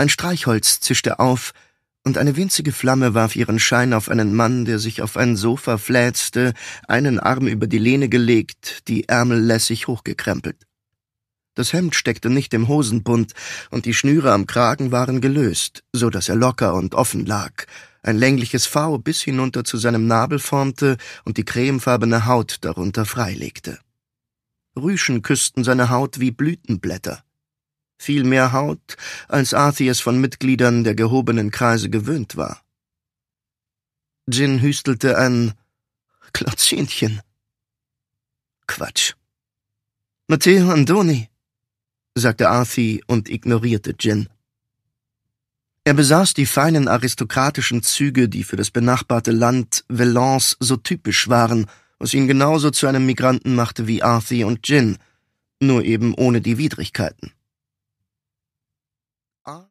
Ein Streichholz zischte auf, und eine winzige Flamme warf ihren Schein auf einen Mann, der sich auf ein Sofa fläzte, einen Arm über die Lehne gelegt, die Ärmel lässig hochgekrempelt. Das Hemd steckte nicht im Hosenbund, und die Schnüre am Kragen waren gelöst, so dass er locker und offen lag, ein längliches V bis hinunter zu seinem Nabel formte und die cremefarbene Haut darunter freilegte. Rüschen küssten seine Haut wie Blütenblätter. Viel mehr Haut, als Arthur es von Mitgliedern der gehobenen Kreise gewöhnt war. Jin hüstelte ein »Klotzschinchen«. »Quatsch.« »Matteo Andoni«, sagte Arthur und ignorierte Jin. Er besaß die feinen aristokratischen Züge, die für das benachbarte Land Valence so typisch waren, was ihn genauso zu einem Migranten machte wie Arthur und Jin, nur eben ohne die Widrigkeiten.